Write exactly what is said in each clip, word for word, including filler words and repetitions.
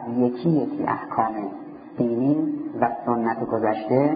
یکی یکی احکام دینی و سنت گذشته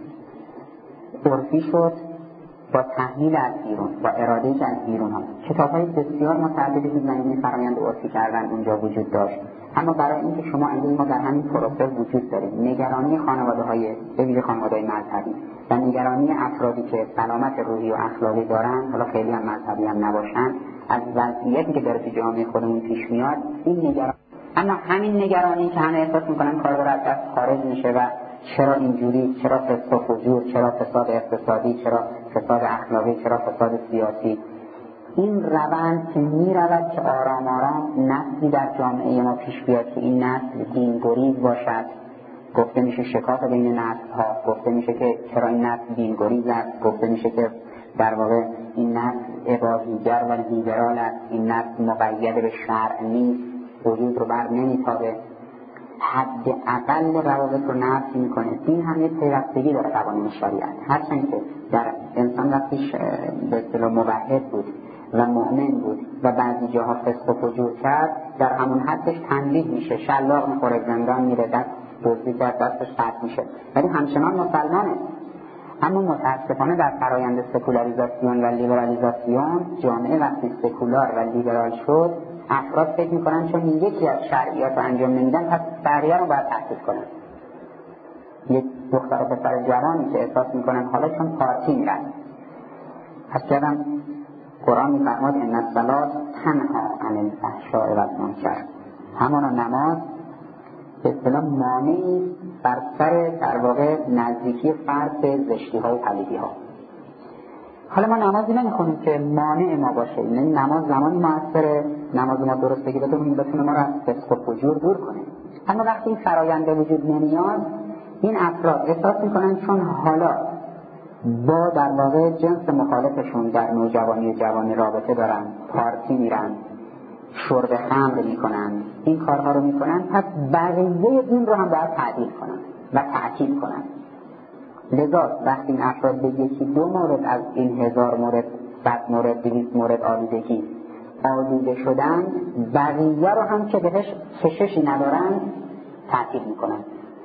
عرفی شد با تحمیل از بیرون، با اراده‌ای که از بیرون ها. کتاب‌های بسیار متعددی که زمینه فرآیند عرفی کردن اونجا وجود داشت. اما برای اینکه شما امروز ما در همین پروسه وجود داریم، نگرانی خانواده‌های به ویژه خانواده‌های مذهبی و نگرانی افرادی که سلامت روحی و اخلاقی دارن، حالا خیلی هم مذهبی هم نباشن، از وضعیتی که داره تو جامعه خودمون پیش میاد، این نگرانی، اما همین نگرانی که همه احساس میکنن کار داره از دست خارج میشه و چرا اینجوری، چرا فسق و فجور، چرا فساد اقتصادی، چرا فساد اخلاقی، چرا فساد سیاسی، این روند که میرود که آرام آرام نسلی در جامعه ما پیش بیاد که این نسل دینگریز باشد. گفته میشه شکاف بین نسل ها، گفته میشه که چرا این نسل دینگریز است، گفته میشه که در واقع این نسل اباحیگر و لیبرال است، این نسل مقید به شرع نیست، وجود رو بر نمیتابه، حد اقل روابط رو نفی میکنه. این هم یه پیوستگی داره قوانین شریعت، هرچند که در انسان وقتی به اصطلاح موحد بود و مؤمن بود و بعضی جاها فسق و فجور کرد، در همون حدش تنبیه میشه، شلاق میخوره، زندان میره، دست دزدی کرد دستش قطع میشه، ولی همچنان مسلمانه. اما متاسفانه در فرایند سکولاریزاسیون و لیبرالیزاسیون، جامعه وقتی سکولار و لیبرال شد، افراد فکر میکنن چون یکی از شرعیات رو انجام نمیدن پس بقیه رو باید تحقیق کنن. یک دختر و پسر جوانی که احساس میکنن حالا چون پارتی میرن، پس کردم قرآن میفرماد ان الصلاة تنها عن الفحشاء و المنکر، همانا نماز به اصطلاح مانعی بر سر در واقع نزدیکی فرد به زشتی ها و پلیدی ها. حالا ما نمازی نمیخونیم که مانع ما باشه، یعنی نماز زمانی موثره، نماز ما درست بگیره بتونه ما رو از فسق و فجور دور کنه. اما وقتی این فرآیند وجود نمیاد، این افراد احساس میکنن چون حالا با در واقع جنس مخالفشون در نوجوانی و جوانی رابطه دارن، پارتی میرن، شرب خمر میکنن، این کارها رو میکنن، پس بقیه دین رو هم باید تعدیل کنن و تعطیل کنن. لذا وقتی این افراد به یکی دو مورد از این هزار مورد، صد مورد، دویست مورد آلودگی آلوده شدن، بقیه رو هم که بهش کششی ندارن تعطیل میکنن.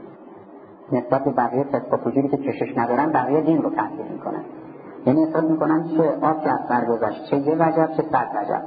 نسبت به بقیه فسق و فجوری که کشش ندارن، بقیه دین رو تعطیل میکنن. یعنی احساس میکنن چه آب که از سر گذشت، چه یه وجب چه صد وجب.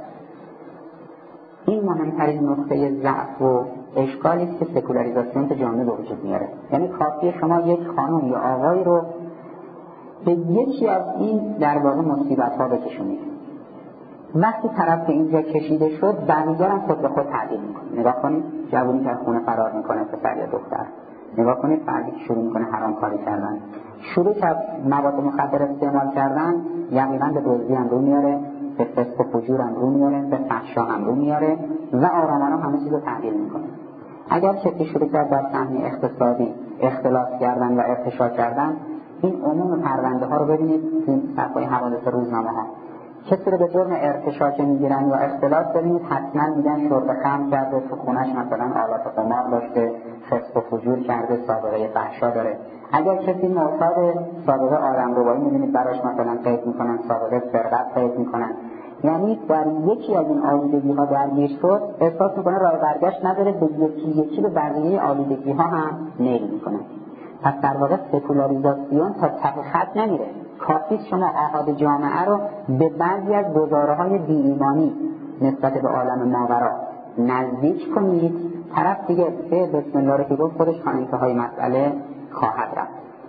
این مهمترین نقطه ضعف و اشکالی است که سکولاریزاسیون به جامعه به وجود میاره. یعنی کافیه شما یک خانم یا آقایی رو به یکی از این در واقع مصیبت ها بکشونید، وقتی طرف به اینجا کشیده شد بقیه هم خود به خود تعدیل میکنه. نگاه کنید جوانی که از خونه فرار میکنه، پسر یا دختر، نگاه کنید فردی که شروع میکنه حرام کاری کردن، شروع که مواد مخدر استعمال کردن، یقینا به دزدی هم رو میاره، به فسق و فجور هم رو میاره، به فحشا هم رو میاره و آرام آرام همه چیز رو تغییر میکنه. اگر کسی شروع کرد در صحنه اقتصادی اختلاس کردن و ارتشا کردن، این عموم پرونده ها رو ببینید این صفحه حوادث روزنامه ها، کسی رو به جرم ارتشا که میگیرن یا اختلاس ببینید حتما میگن شرب خمر کرده، تو خونش مثلا آلات قمار داشته، فسق و فجور کرده، سابقه فحشا داره. اگر کسی معتاد سابقه آدمربایی می‌بینید براش مثلا قید میکنن، سابقه سرقت قید میکنن. یعنی در یکی از این آلودگی‌ها درگیر شد، احساس میکنه راه برگشت نداره، به یکی یکی به بقیه آلودگی‌ها هم نیل میکنه. پس در واقع سکولاریزاسیون تا ته خط نمیره. کافی شما آحاد جامعه رو به بعضی از گزاره‌های بی‌ایمانی نسبت به عالم ماورا نزدیک کنید، طرف دیگه به بسم الله رو که گفت خودش تا انتهای مسئله خواهد رفت.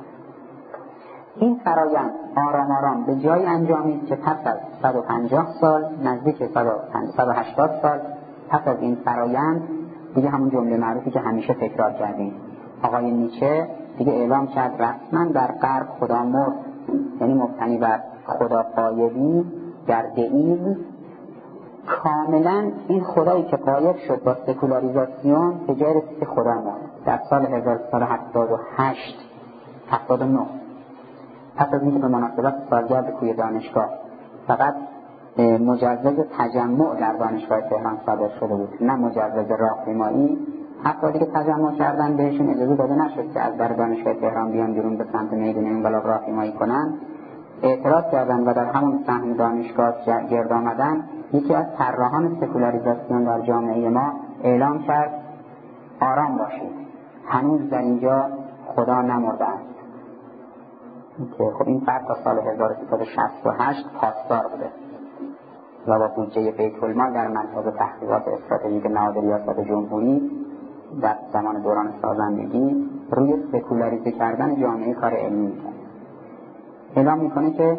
این فرایند آرام آرام به جای انجامید که پس از صد و پنجاه سال، نزدیک صد و هشتاد سال پس از این فرایند دیگه همون جمله معروفی که همیشه تکرار کردیم، آقای نیچه دیگه اعلام کرد رسما در غرب خدا مرد، یعنی مبتنی بر خدا غایبی در دئیسم. کاملا این خدایی که غایب شد با سکولاریزاسیون به جای رسید که خدا مرد. در سال هزار و سیصد و هفتاد و هشت هفتاد و نه پس از اینکه به مناسبت سالگرد کوی دانشگاه فقط مجوز تجمع در دانشگاه تهران صادر شده بود، نه مجوز راهپیمایی، افرادی که تجمع کردن بهشون اجازه داده نشد که از در دانشگاه تهران بیان بیرون به سمت میدان انقلاب راهپیمایی کنن. اعتراض کردن و در همون صحن دانشگاه گرد آمدن. یکی از طراحان سکولاریزاسیون در جامعه ما اعلام کرد آرام باشید، هنوز در اینجا خدا نمرده است. که خب این فرد تا سال هزار و سیصد و شصت و هشت پاسدار بوده و با بودجه بیت المال در مرکز تحقیقات استراتژیک نهاد ریاست جمهوری در زمان دوران سازندگی روی سکولاریزه کردن جامعه کار علمی میکنه. اعلام میکنه که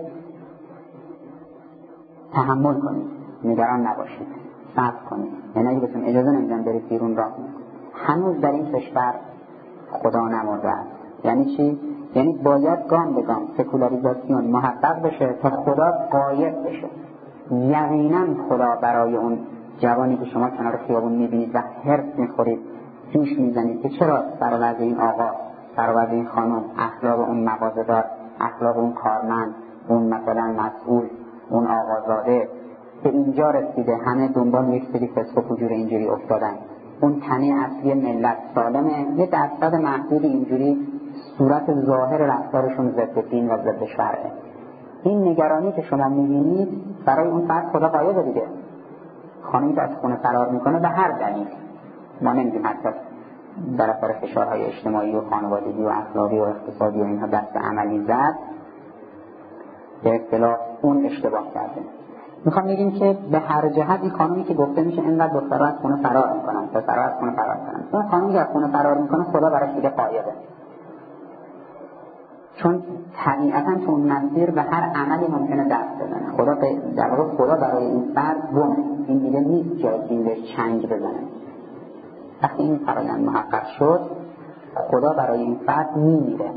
تحمل کنید، نگران نباشید، صبر کنید، یعنی اگه بهتون اجازه نمیدن برید بیرون راه. هنوز در این کشور خدا نمرده است. یعنی چی؟ یعنی باید گام به گام سکولاریزاسیون محقق بشه تا خدا غایب بشه. یقینا خدا برای اون جوانی که شما کنار خیابون میبینید و حرص میخورید، جوش میزنید که چرا سر وضع این آقا، سر وضع این خانم، اخلاق اون مغازه‌دار، اخلاق اون کارمند، اون مثلا مسئول، اون آقازاده به اینجا رسیده، همه دنبال یک سری فسق و فجور اینجوری افتادن. اون تنه اصلی ملت سالمه، یه درصد محدود اینجوری صورت ظاهر رفتارشون ضد دین و ضد شرعه. این نگرانی که شما میبینید برای اون فرد خدا غایبه دیگه. خانمی که از خونه فرار میکنه به هر دلیل، ما نمیدیم حتی در اثر فشارهای اجتماعی و خانوادگی و اخلاقی و اقتصادی و اینها دست عملی زد، به اصطلاح اون اشتباه کرده. میخوام بگیم که به هر جهت این خانمی که گفته میشه اینقدر دخترها از خونه فرار میکنن، پسرها از خونه فرار میکنن، اون خانمی که از خونه فرار میکنه خدا براش دیگه غایبه. چون طبیعتا تو اون مسیر به هر عملی ممکنه دست بزنه. خدا در واقع خدا برای این فرد گمه، این دیگه نیست جایی که این بهش چنگ بزنه. وقتی این فرایند محقق شد خدا برای این فرد میمیره.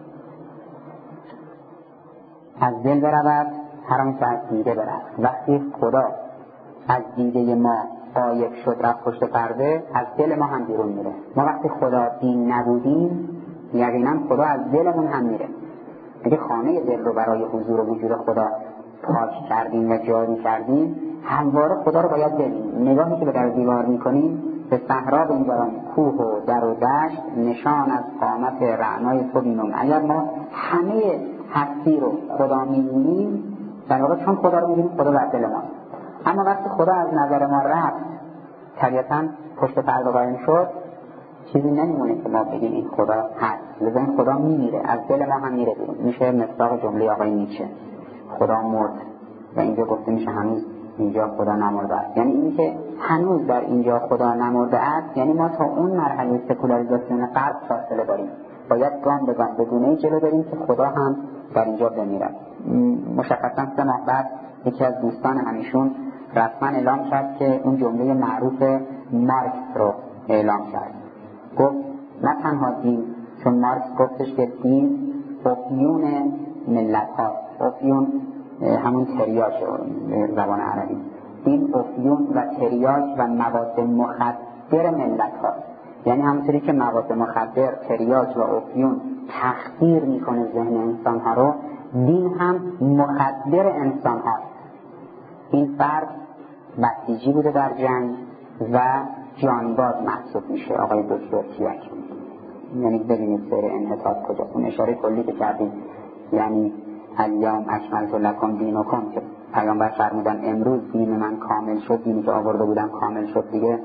از دل برود هر آنچه از دیده برود. وقتی خدا از دیده ما غایب شد رفت پشت پرده، از دل ما هم بیرون میره. ما وقتی خدا دین نبودیم یقینا خدا از دلمون هم میره. اگه خانه دل رو برای حضور و وجود خدا پاک کردیم و جاری کردیم، همواره خدا رو باید ببینیم. نگاهی که به در دیوار میکنیم به صحرا بنگران، کوه و در و دشت، نشان از قامت رعنای تو بینم. اگر ما همه هستی رو خدا میبینیم، در واقع چون خدا رو میبینیم خدا در دل ماست. اما وقتی خدا از نظر ما رفت، طبیعتاً پشت پرده قایم شد، چیزی نمیمونه که ما بگیم این خدا هست. لذا این خدا میمیره، از دل ما هم میره بیرون. میشه مصداق جمله آقای نیچه، خدا مرد. و اینجا گفته میشه هنوز اینجا خدا نمرده است. یعنی این که هنوز در اینجا خدا نمرده است، یعنی ما تا اون مرحله سکولاریزاسیون غرب فاصله داریم. باید گام به گام به گونه‌ای جلو بریم که خدا هم در اینجا بمیرد. مشخصا سه ماه بعد یکی از دوستان همیشون رسما اعلام کرد که اون جمله معروف مارکس رو اعلام کرد. گفت نه تنها دین، چون مارکس گفتش که دین افیون ملت ها، افیون همون تریاج زبان عربی، دین افیون و تریاج و مواد مخدر ملت ها. یعنی همونطوری که مواد مخدر، تریاج و افیون تخدیر میکنه ذهن انسان ها رو، دین هم مخدر انسان ها. این فرد بسیجی بوده در جنگ و جانباز محسوب میشه، آقای دکتر کیک. یعنی ببینید سیر انحطاط کجا. اون اشاره کلی که کردیم، یعنی الیوم اکملت لکم دینکم، که پیامبر فرمودن امروز دین من کامل شد، دینی که آورده بودم کامل شد دیگه.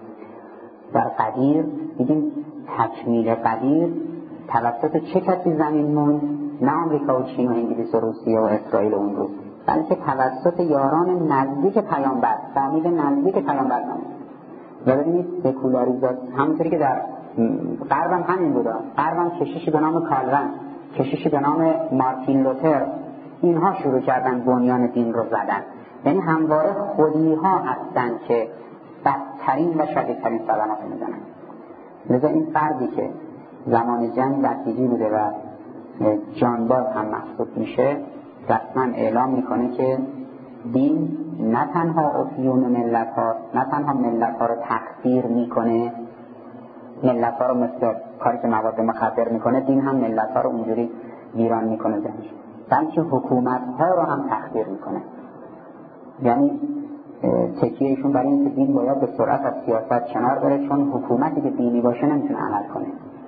در قدیر دیدیم تکمیل قدیر توسط چه کسی زمین موند؟ نه آمریکا و چین و انگلیس و روسیه و اسرائیل اون روز، بلکه توسط یاران نزدیک پیامبر، فامیل نزدیک پیامبر زمین. و ببینید سکولاریزاسیون همونطوری که در غرب هم همین بوده. غرب هم کشیشی به نام کالون، کشیشی به نام مارتین لوتر، اینها شروع کردن بنیان دین رو زدن. یعنی همواره خودی ها هستن که بدترین و شدیدترین صدمات میزنن. لذا این فردی که زمان جنگ بسیجی بوده و جانباز هم محسوب میشه، رسما اعلام میکنه که دین نه تنها افیون ملت ها، نه تنها ملت ها رو تخدیر میکنه، ملت ها رو مثل کاری که مواد مخدر میکنه، دین هم ملت ها رو اونجوری ویران میکنه ذهنش، بلکه حکومت ها رو هم تخدیر میکنه. یعنی تکیهشون برای این که دین باید به سرعت از سیاست کنار بره، چون حکومتی که دینی باشه نمیتونه عمل کنه.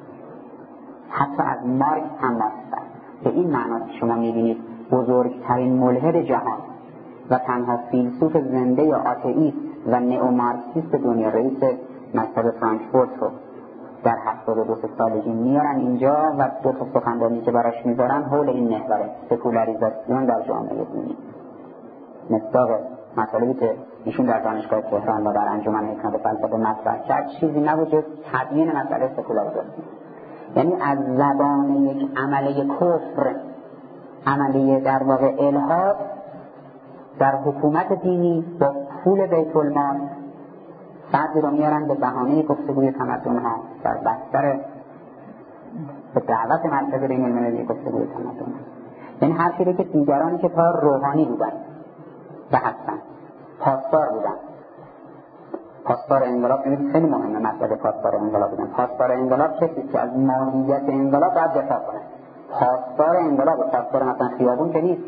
حتی از مارکس هم ناستن. به این معنا که شما میبینید بزرگترین ملحد جهان و تنها فیلسوف زنده یا آتئیست و نئومارکسیست دنیا، رئیس مکتب فرانکفورت رو در هفتاد و دو سالگی میارن اینجا و دو تا سخنرانی که براش میذارن حول این محوره، سکولاریزاسیون در جامعه دینی. مصداق مطالبی که ایشون در دانشگاه تهران و در انجمن حکمت فلسفه مطرح کرد چیزی نبود جز تبیین مسئله سکولاریزاسیون. یعنی از زبان یک عمله کفر، عمله در واقع الحاد در حکومت دینی با پول بیت المال فردی رو میارن به بهانه گفتگوی تمدن ها در بستر به دعوت مرکز بین المللی گفتگوی تمدن ها. یعنی هر چیزی که دیگرانی که تا روحانی بودن و هستن پاسدار بودن. پاسدار انقلاب خیلی مهمه، مسئله پاسدار انقلاب بودن. پاسدار انقلاب کسی که از ماهیت انقلاب باید دفاع کنه. پاسدار انقلاب، پاسدار مثلا خیابون که نیست،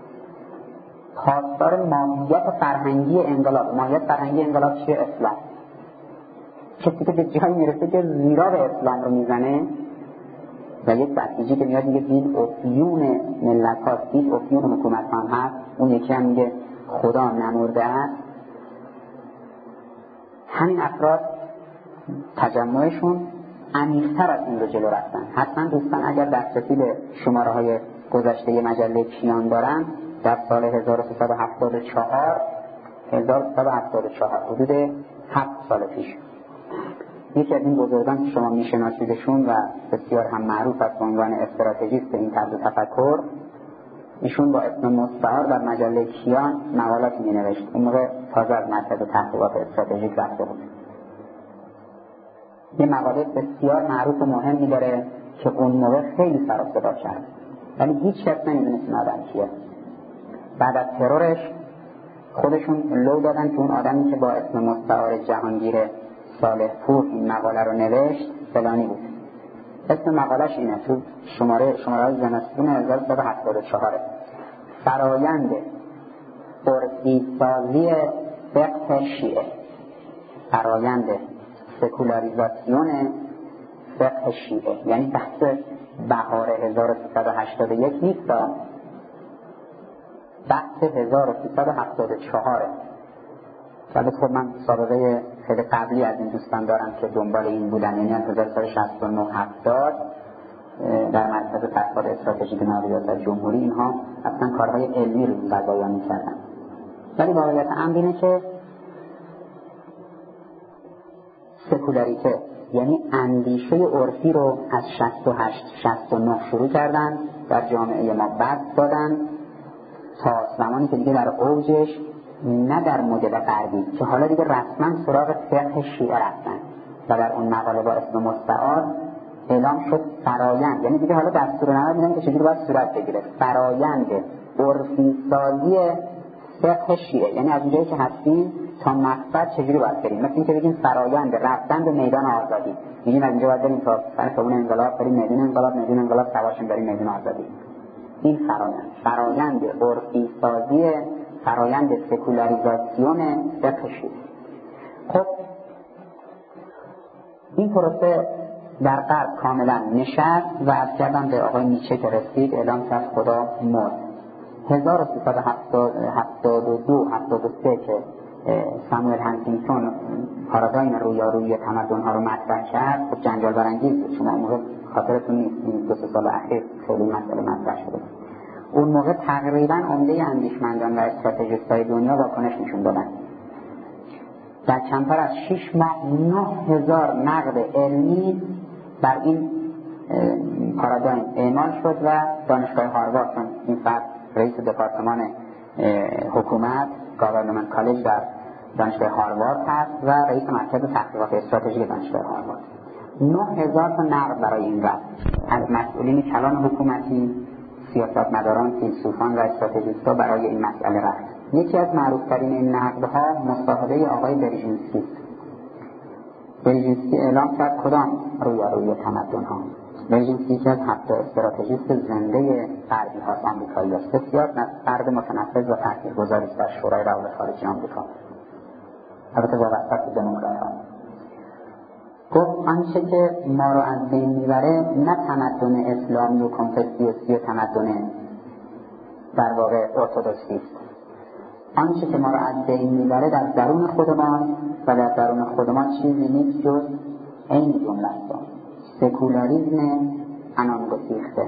پاسدار ماهیت فرهنگی انقلاب. ماهیت فرهنگی انقلاب چیه؟ اسلام. کسی که به جایی میرسه که زیرا به اسلام رو میزنه و یک بسیجی که میاد میگه دین افیون ملت هاست، دین افیون حکومت هم هست، اون یکی هم میگه خدا نمرده است. همین افراد تجمعشون عمیق‌تر از این رو جلو رفتن. حتما دوستان اگر دسترسی به شماره های گذشته مجله کیان دارن، در سال هزار و سیصد و هفتاد و چهار هزار و سیصد و هفتاد و چهار حدود هفت سال پیش یکی از این بزرگان که شما میشناسیدشون و بسیار هم معروف است به عنوان استراتژیست این طرز تفکر، ایشون با اسم مستعار در مجله کیان مقالاتی می نوشت. اون موقع تازه از مرکز تحقیقات استراتژیک رفته بود. یه مقاله بسیار معروف و مهمی داره که اون موقع خیلی سر و صدا کرد، ولی هیچ کس نمیدونست این آدم کیه. بعد از ترورش خودشون لو دادن که اون آدمی که با اسم مستعار جهانگیر صالح پور این مقاله رو نوشت فلانی بود. اسم مقالش اینه، تو شماره شماره زمستون هزار و سیصد و هفتاد و چهار، فرایند عرفی‌سازی فقه شیعه، فرایند سکولاریزاسیون فقه شیعه. یعنی بحث بهار هزار و سیصد و هشتاد و یک نیست، بحث هزار و سیصد و هفتاد و چهار. البته خب من سابقه خیلی قبلی از این دوستان دارم که دنبال این بودن، یعنی از هزار و سیصد و شصت و نه هفتاد در مرکز تحقیقات استراتژیک ناریاست جمهوری اینها اصلا کارهای علمی رو این قضایا می‌کردن. ولی واقعیت امر اینه که سکولاریته یعنی اندیشه عرفی رو از شصت و هشت شصت و نه شروع کردن، در جامعه ما بست دادن تا زمانی که دیگه در اوجش، نه در مدل غربی که حالا دیگه رسما سراغ فقه شیعه رفتن و در اون مقاله با اسم مستعار اعلام شد فرایند، یعنی دیگه حالا دستور نماد میدن که چجوری باید صورت بگیره، فرایند عرفی سازی فقه شیعه. یعنی از اونجایی که هستیم تا مقصد چجوری باید بریم. مثل این که بگیم فرایند رفتن به میدان آزادی، میگیم از اینجا باید بریم تا سر خیابون انقلاب، بریم میدان انقلاب، میدان انقلاب سوارشیم بریم میدان آزادی. این فرایند فرایند عرفی سازی، فرایند سکولاریزاسیون فقه شیعه. خب این پروسه در غرب کاملا نشست و از کردن به آقای نیچه که رسید اعلام کرد خدا مرد. هزار و سیصد و هفتاد و دو هفتاد و سه که ساموئل هانتینگتون پارادایم رویارویی تمدن ها رو مطرح کرد، خب جنجال برانگیز بود. شما موقع خاطرتون نیست این دو سه سال اخیر خیلی مسئله مطرح شده. اون موقع تقریبا عمده اندیشمندان و استراتژیست‌های دنیا واکنش نشون دادن. در کمتر از شش ماه نه هزار نقد علمی بر این پارادایم اعمال شد و دانشگاه هاروارد، چون این فرد رئیس دپارتمان حکومت گاورنمنت کالج در دانشگاه هاروارد هست و رئیس مرکز تحقیقات استراتژیک دانشگاه هاروارد، نه هزار تا نقد برای این رفت از مسئولین کلان حکومتی، سیاستمداران، فیلسوفان و استراتژیست‌ها برای این مسئله رفت. یکی از معروف‌ترین این نقدها مصاحبه آقای برژینسکی است. برژینسکی اعلام کرد کدام رویارویی تمدن‌ها. برژینسکی که از هفت استراتژیست زنده غربی هاست، آمریکایی است، بسیار فرد متنفذ و تاثیرگذاری است در شورای روابط خارجی آمریکا، البته وابسته به دموکرات‌ها. گفت آنچه که ما رو از بین میبره نه تمدن اسلامی و کنفوسیوسی و تمدن در واقع ارتدوکسی است. آنچه که ما رو از بین میبره در درون خودمان و در درون خودمان چیزی نیست جز این جمله است. سکولاریسم عنان گسیخته.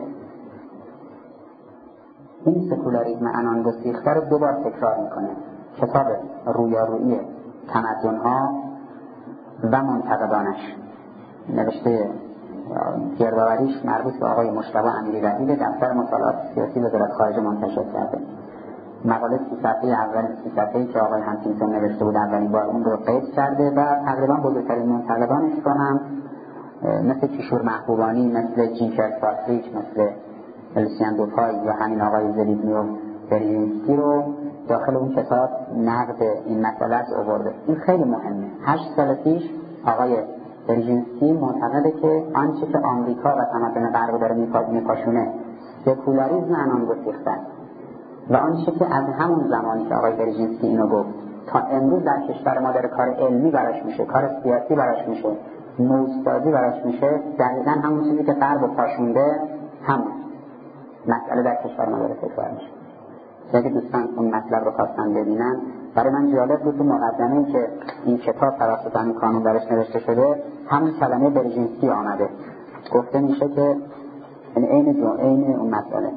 این سکولاریسم عنان گسیخته رو دو بار تکرار میکنه. کتاب رویارویی تمدن‌ها و منتقدانش، نوشته گردآوریش مربوط به آقای مجتبی امیری دفتر مطالعات سیاسی وزارت خارجه منتشر کرده. مقاله سی صفحه اول سی صفحه‌ای که آقای هانتینگتون نوشته بود اولین بار اون رو قید کرده و تقریبا بزرگترین منتقدانش رو هم مثل کیشور محبوبانی، مثل جینکر پاتریک، مثل السیان دوپای یا همین آقای زلیبنی و برژینسکی رو داخل اون کتاب نقد این مسئله آورده. این خیلی مهمه. هشت سال پیش آقای برژینسکی معتقده که آنچه که آمریکا و تمدن غرب داره میپاشونه سکولاریسم عنان گسیخته است و آنچه که از همون زمانی که آقای برژینسکی اینو گفت تا امروز در کشور ما داره کار علمی براش میشه، کار سیاسی براش میشه، موج‌سازی براش میشه، دقیقاً همون چیزی که غرب پاشونده همون مسئله در کشور ما داره تکرار میشه. اگه دوستان اون مطلب رو خواستن ببینن، برای من جالب بود تو مقدمه‌ای که این کتاب توسط همین کانون درش نوشته شده همون کلمه برژینسکی آمده، گفته میشه که این جو این اون مسئله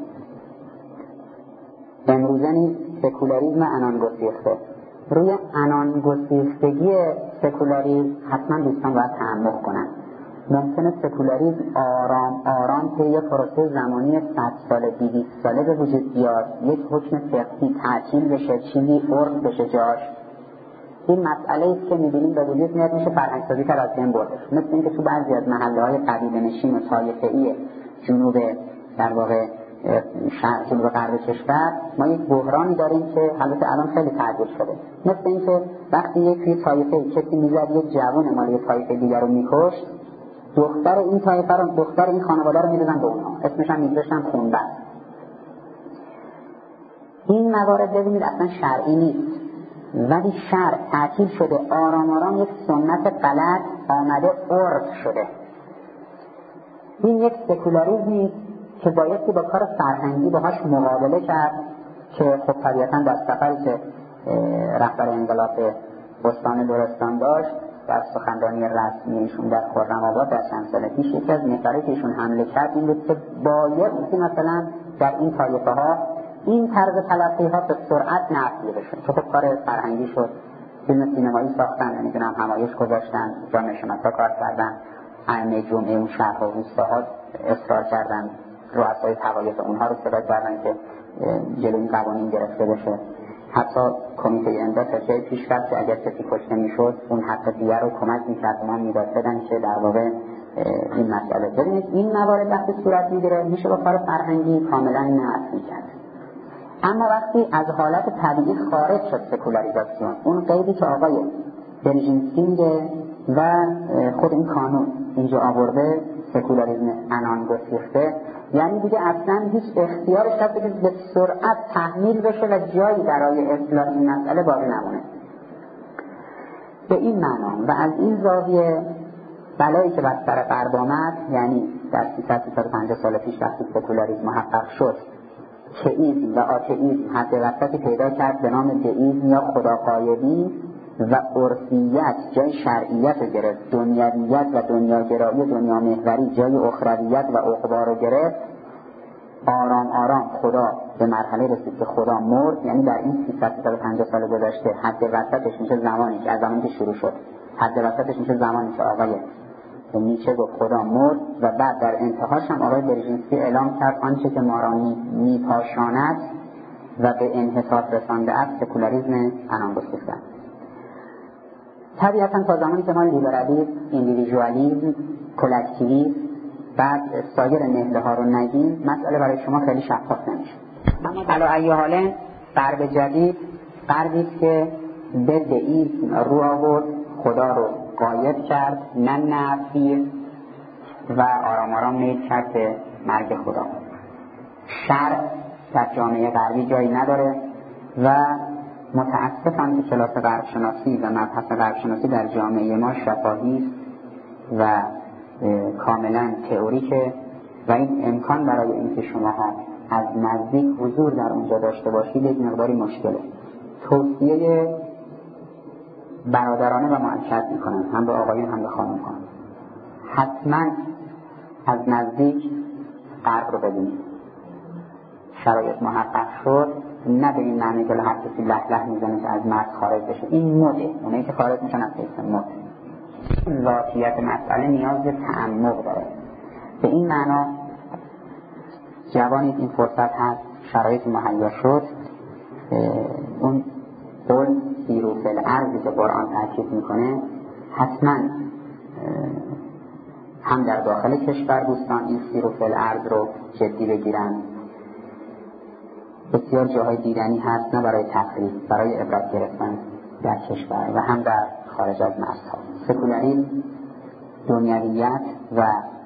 امروزه نیز سکولاریسم عنان گسیخته. روی عنان گسیختگی سکولاریسم حتما دوستان باید تعمق کنن. ممکنه سکولاریسم آرام آرام که یک پروسه زمانی صد ساله دویست ساله به وجود بیاد، یک حکم فقهی تعطیل بشه، چیزی عرف بشه جاش. این مسئله است که می‌بینیم به وجود میاد میشه فرهنگ‌سازی کرد از بین برده. مثل اینکه تو بعضی از محله‌های قبیله‌نشین و طایفه‌ای جنوب در واقع شهر جنوب غرب کشور ما یک بحرانی داریم که البته الان خیلی تعدیل شده. مثل اینکه وقتی یک طایفه کسی میزد یک جوان مال یک طایفه دیگر رو میکشت، دختر این طایفه رو دختر این خانواده رو میدادن به اونها، اسمش هم میذاشتن خونبر. این موارد ببینید اصلا شرعی نیست، ولی شرع تعطیل شده، آرام آرام یک سنت غلط آمده عرف شده. این یک سکولاریسمی که بایستی با کار فرهنگی باهاش مقابله کرد که خب طبیعتاً در سفری که رهبر انقلاب استان لرستان داشت در سخنرانی رسمی ایشون در خرم‌آباد در چند سال پیش یکی از محوری که ایشون حمله کرد این بود که بایستی مثلا در این طایفه ها این طرز تلقی ها به سرعت نفی بشه که خب کار فرهنگی شد. فیلم سینمایی ساختن، نمیدونم همایش گذاشتن، جامعه شناسا کار کردن، ائمه جمعه اون شهرها و روستاها اصرار کردن، رؤسای طوایف اونها رو صدا کردن که جلوی قوانین گرفته بشه. حتی کمیته امضا تا جای پیش رفت که اگر کسی کشته میشد اون حق دیگر رو کمک میکرد ما میداد بدن که در واقع این مسئله. ببینید این موارد وقتی صورت میگیره میشه با کار فرهنگی کاملا نفی میکرد. اما وقتی از حالت طبیعی خارج شد سکولاریزاسیون، اون قیدی که آقای برژینسکی و خود این کانون اینجا آورده سکولاریسم عنان گسیخته، یعنی دیگه اصلا هیچ اختیارش هست که به سرعت تحمیل بشه و جایی برای اصلاح این مسئله باقی نمونه. به این معنا و از این زاویه بلایی که بر سر غرب آمد، یعنی در سیصد تا سیصد و پنجاه سال پیش وقتی سکولاریسم محقق شد که ایسم و آتئیسم حد وسطی پیدا کرد به نام دئیسم یا خداقایبی و عرفیت جای شرعیت رو گرفت، دنیویت و دنیاگرایی دنیا محوری جای اخرویت و عقبا رو گرفت. آرام آرام خدا به مرحله رسید که خدا مرد، یعنی در این سیصد تا پنجاه سال گذشته حد وسطش میشه زمانی که از زمانی که شروع شد حد وسطش میشه زمانی که آقای نیچه گفت خدا مرد و بعد در انتهاش هم آقای برژینسکی اعلام کرد آنچه که ما را میپاشاند و به انحطاط رسانده است سکولاریسم عنان گسیخته است. طبیعتاً تا زمانی که ما لیبرالیسم، ایندیویدوالیسم، کلکتیویسم بعد سایر نهله ها رو نگیم مسئله برای شما خیلی شفاف نمیشه. اما علی ای حال غرب جدید غربی است که به دئیسم رو آورد، خدا رو غایب کرد، نه نفی و آرام آرام میل کرد به مرگ خدا. شرع در جامعه غربی جایی نداره و متاسفم که کلاس غرب شناسی و مبحث غرب شناسی در جامعه ما شفاهی و کاملا تئوریکه و این امکان برای اینکه شماها از نزدیک حضور در اونجا داشته باشید یک مقداری مشکله. توصیه برادرانه و مؤکد میکنم هم به آقایون هم به خانم ها حتما از نزدیک غرب رو ببینید. شرایط محقق شد، نه به این معنی که هر کسی لح لح میزنه که از مرز خارج بشه، این مده، اونایی که خارج میشن از حیث مد. ذاتیت مسئله نیاز به تعمق داره. به این معنا جوانید این فرصت هست، شرایط مهیا شد، اون قول سیرو فی الارض که قرآن تاکید میکنه حتما هم در داخل کشور دوستان این سیرو فی الارض رو جدی بگیرن. بسیار جاهای دیدنی هست، نه برای تفریح، برای عبرت گرفتن در کشور و هم در خارج از مرزها. سکولاریسم، دنیویت و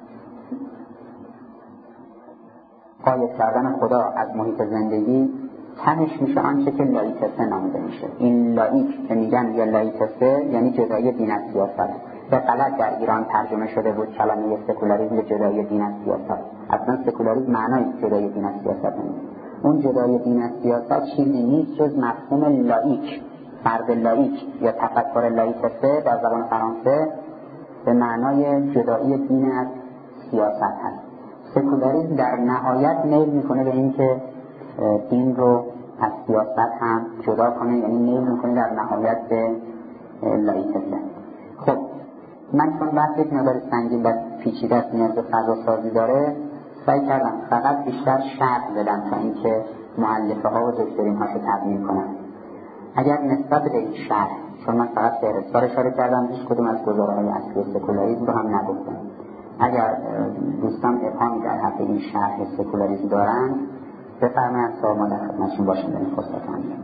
غایب کردن خدا از محیط زندگی تهش میشه آنچه که لایتسه نامیده میشه. این لایک که میگن یا لایتسه یعنی جدایی دین از سیاست. به غلط در ایران ترجمه شده بود کلمه سکولاریسم جدایی دین از سیاست. اصلا سکولاریسم معنای جدایی دین از سیاست نیست. اون جدایی دین از سیاست چیزی نیست جز مفهوم لایک، فرد لایک یا تفکر لایتسه در زبان فرانسه به معنای جدایی دین از سیاست هست. سکولاریسم در نهایت میل میکنه به این که دین رو از سیاست هم جدا کنه، یعنی میل میکنه در نهایت به لایتسه. خب من چون بحث یک مقدار سنگین و پیچیده است، نیاز به فضا سازی داره، سعی کردم فقط بیشتر شرح بدم تا اینکه مؤلفه ها و دکترین هاشو تبیین کنم. اگر نسبت به این شرح، چون من فقط فهرستار اشاره کردم، هیچ کدوم از گزاره‌های اصلی سکولاریسم رو هم نگفتم. اگر دوستان ابهامی در حق این شرح سکولاریسم دارن بفرمایید تا ما در خدمتشون باشیم در این فرصت انجام.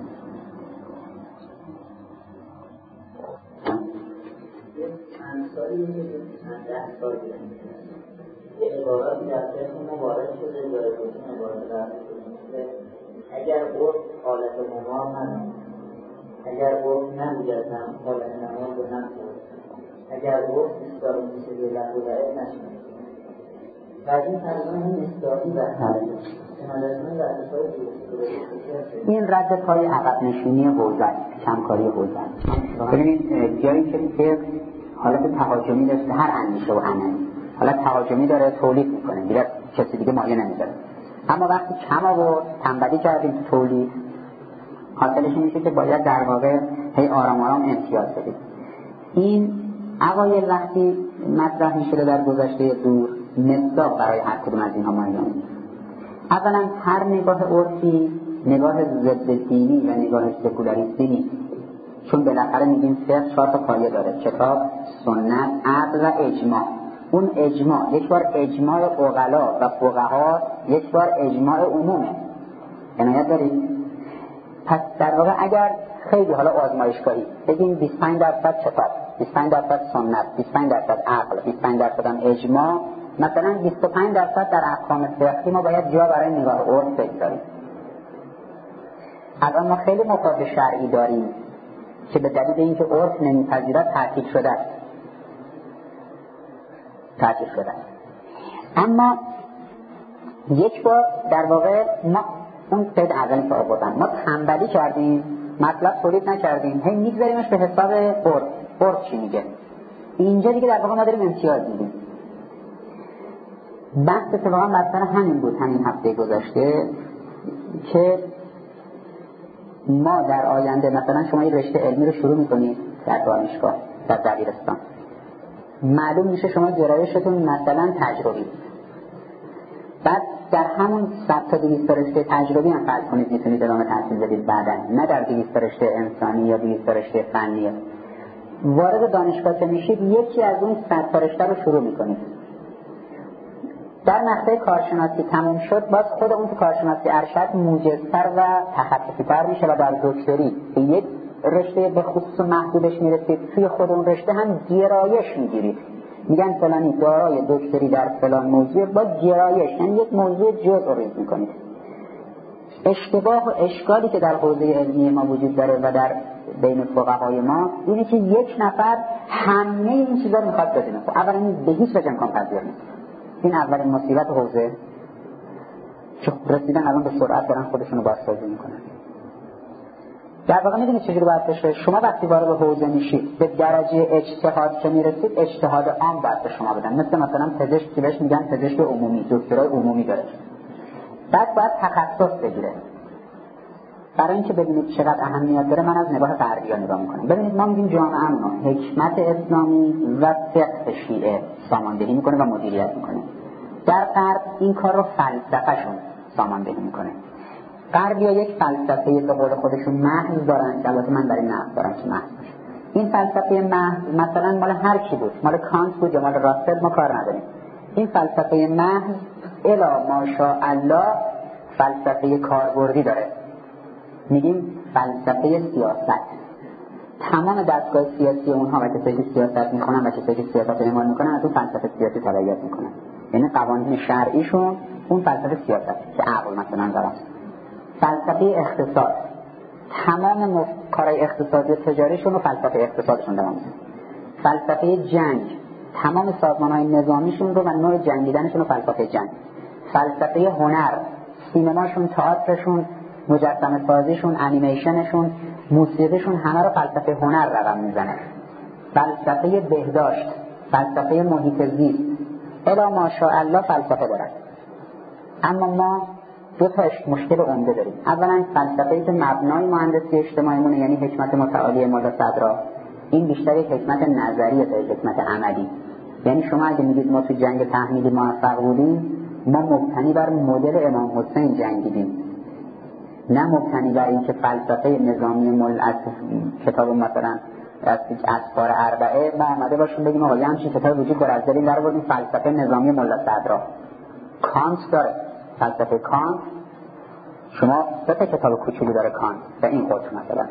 چند سالی چند ده سالی یه عبارتی در فقه ما وارد شده، جایگزین عبارت در فقه اگر عرف حالت ممار ندارد، اگر عرف نمیگردم حالت نماز رو نمیگردم، اگر عرف مستاری میشه به لحظه و عید نشد و از این ترجمه مستاری بحثه. این رد پای عقب نشینی حوزه است، کمکاری حوزه است. ببینید جایی که فقه حالت تهاجمی داشته، هر اندیشه و عملی حالت تهاجمی داره، تولید میکنه، دیگه کسی دیگه مایه نمیذاره. اما وقتی کم آورد، تنبلی کردیم تو تولید، حاصلش میشه که باید در واقع هی آرام آرام امتیاز بدید. این اوایل وقتی مطرح میشده در گذشته دور، مصداق برای هر کدوم از اینها معین بود. اولا هر نگاه عرفی نگاه ضد دینی و نگاه سکولاریستی نیست، چون بالاخره میگیم فقه چهار تا پایه داره: کتاب، سنت، عقل و اجماع. اون اجماع یک بار اجماع عقلا و فقها، یک بار اجماع عمومه. عنایت دارید؟ پس در واقع اگر خیلی حالا آزمایشگاهی بگیم بیست و پنج درصد کتاب، بیست و پنج درصد سنت، بیست و پنج درصد عقل، بیست و پنج درصد هم اجماع، مثلا بیست و پنج درصد در احکام فقهی ما باید جا برای نگاه عرف بگذاریم. الان ما خیلی مفاد شرعی داریم که به دلیل اینکه عرف نمیپذیرد تعطیل شده است. تعطیل شده است. اما یک بار در واقع ما اون قید اولی که آوردن، ما تنبلی کردیم، مطلب تولید نکردیم، هی میگذاریمش به حساب عرف. عرف چی میگه؟ اینجا دیگه در واقع ما داریم امتیاز میدیم. بحث اتفاقا بر همین بود همین هفته گذشته که ما در آینده مثلا شما یه رشته علمی رو شروع میکنید در دانشگاه در دبیرستان، معلوم میشه شما گرایشتون مثلا تجربی، بعد در همون صد تا دویست رشته تجربی هم فرض کنید میتونید ادامه تحصیل بدید بعداً، نه در دویست رشته انسانی یا دویست رشته فنی. وارد دانشگاه که میشید یکی از اون صد تا رشته رو شروع میکنید. در مقطع کارشناسی تموم شد، باز خود اون تو کارشناسی ارشد موجزتر و تخصصی‌تر میشه و در دکتری به یک رشته به خصوص محدودش میرسید. توی خود اون رشته هم گرایش میگیرید، میگن فلانی دارای دکتری در فلان موضوع، با گرایش یعنی یک موضوع جزء ریز میکنید. اشتباه و اشکالی که در حوزه علمی ما وجود داره و در بین فقهای ما اینه که یک نفر همه این چیزا رو میخواد بدونه. اولا این به هیچ وجه امکان پذیر نیست. این اولین مصیبت حوزه که رسیدن الان به سرعت دارن خودشونو بازسازی میکنن. در واقع میدونید چجوری باید بشه؟ شما وقتی وارد حوزه میشید به درجه اجتهاد که میرسید اجتهاد عام باید به شما بدن. مثل مثلا پزشک که بهش میگن پزشک عمومی، دکترای عمومی داره. بعد باید تخصص بگیره. برای اینکه ببینید چقدر اهمیت داره من از نگاه غربی نگاه میکنم. ببینید ما میگیم جامعه‌مون حکمت اسلامی و فقه شیعه ساماندهی میکنه و مدیریت میکنه. در غرب این کار رو فلسفه‌شون ساماندهی میکنه. غربی‌ها یک فلسفه به قول خودشون محض دارن که البته من برای نقد دارم که محض باشه. این فلسفه محض مثلا مال هر کی بود، مال کانت بود یا مال راسل، ما کار نداریم. این فلسفه محض الا ماشاءالله فلسفه کاربردی داره. میگیم فلسفه سیاست. تمام دستگاه سیاسی اونها و کسایی که سیاست میکنن و کسایی که سیاست اعمال میکنن از اون فلسفه سیاسی تبعیت میکنن. یعنی قوانین شرعیشون اون فلسفه سیاست که عقل مثلا داره. فلسفه اقتصاد، تمام مف... کارهای اقتصادی و تجاریشون رو فلسفه اقتصادشون دوام میدن. فلسفه جنگ، تمام سازمان‌های نظامیشون رو و نوع جنگیدنشون رو فلسفه جنگ. فلسفه هنر، سینماشون، تئاترشون، مجسمه سازیشون، انیمیشنشون، موسیقیشون همه رو فلسفه هنر رقم میزنه. فلسفه بهداشت، فلسفه محیط زیست، الا ماشاءالله فلسفه دارن. اما ما دو تا مشکل عمده داریم. اولا فلسفه‌ای که مبنای مهندسی اجتماعیمونه، یعنی حکمت متعالی ملا صدرا، این بیشتر یک حکمت نظریه تا یک حکمت عملی. یعنی شما اگه میگید ما تو جنگ تحمیلی موفق بودیم، ما مبتنی بر مدل امام حسین جنگیدیم، نه مبتنی بر این که فلسفه نظامی مل از کتاب مثلا از اسفار اربعه ما آمده باشیم بگیم آقا همچین کتاب وجود داره از دلیل در بردیم فلسفه نظامی ملا صدرا. کانت داره فلسفه کانت، شما سه تا کتاب کوچولی داره کانت و این قطر مثلا،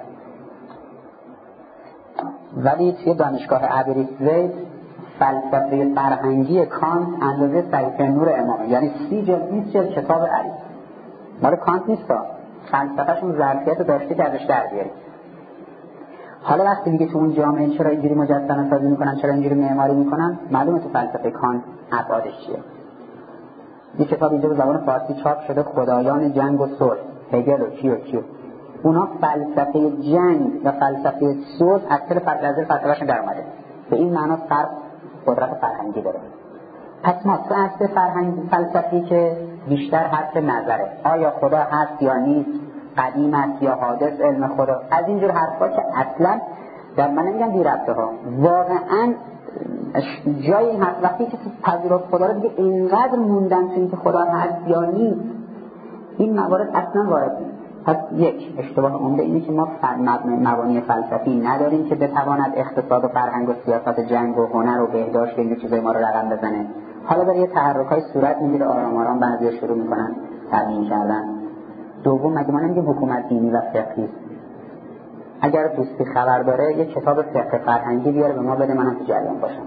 ولی توی دانشگاه ابریسوید فلسفه فرهنگی کانت اندازه صحیفه نور امامه، یعنی سی جلد بیست جلد کتاب علی مال کانت نیستا، فلسفه‌شون ظرفیت داشته که ازش در بیارید. حالا وقتی میگه تو اون جامعه چرا اینجوری مجسمه سازی میکنن، چرا اینجوری معماری میکنن، معلومه تو فلسفه کانت ابعادش چیه. یه کتاب اینجا به زبان فارسی چاپ شده، خدایان جنگ و صلح، هگل و کیو کیو. اونا فلسفه جنگ و فلسفه صلح از طرف فلسفه فلسفه‌شون در اومده. به این معنا فرق قدرت فرهنگی داره. پس ما تو اصل فرهنگ فلسفی که بیشتر حرف نظره، آیا خدا هست یا نیست، قدیم است یا حادث، علم خدا، از اینجور حرفا که اصلا در من نمیگم بی ربطه ها، واقعا جای این حرف وقتی که پذیرفت خدا رو دیگه اینقدر موندن تو این که خدا هست یا نیست، این موارد اصلا وارد نیست. پس یک اشتباه عمده اینه که ما مبانی فلسفی نداریم که بتواند اقتصاد و فرهنگ و سیاست جنگ و هنر و بهداشت و این چیزای ما رو رقم بزنه. حالا داره یه تحرکای صورت میگیره، آرام آرام بعضیا شروع میکنن تبیین کردن. دوم مگه ما نمیگیم حکومت دینی و فقهی؟ اگر دوستی خبر داره یه کتاب فقه فرهنگی بیاره به ما بده، منم تو جریان باشم.